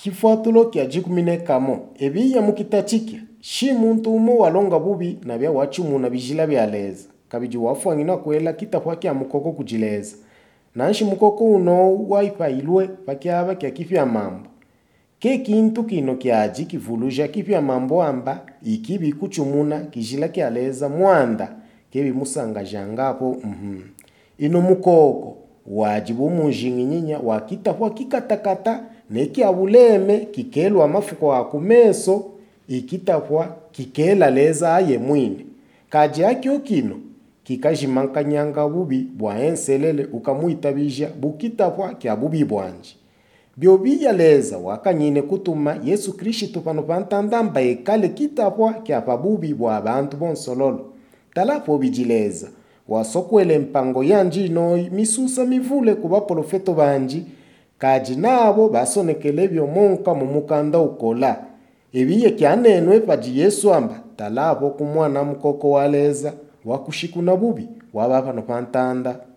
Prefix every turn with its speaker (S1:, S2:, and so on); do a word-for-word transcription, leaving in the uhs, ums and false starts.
S1: Chifuatulo kya jikumine kamo. Ebi ya mukitachikya. Shi muntu umo walonga bubi na bia wachumu na bijila bialeza. Kabiji wafu wangina kuela kita kwa kia mukoko kujileza. Nanshi mukoko uno waipa ilue pakiaba kia kifia mambo. Ke kintu kino kia aji kivuluja kifia mambo amba ikibi kuchumuna kijila kialeza muanda kebi musanga jangapo mhm. Ino mukoko wajibu munjinginyinya wakita kwa kikatakata neki abuleme kikelu amafuko wakumeso ikitafwa kikela leza aye mwine. Kaji akyo kino kikajimanka nyanga bubi bwa enselele ukamuitabija bukitafwa kia bubi bwanji. Biobi ya leza wakanyine kutuma Yesu Kristo pano pantandamba ekale kitafwa kia pabubi bwa abantu bonsololo. Talapo bijileza wasokwele mpango yanji noi misusa mivule kuba profeto banji kaji nabo basonekele byo monka mu mukanda ukola. Ebiye kyanenwe paji Yesu amba talabo kumwana mukoko waleza wakushikuna bubi wababa no pantanda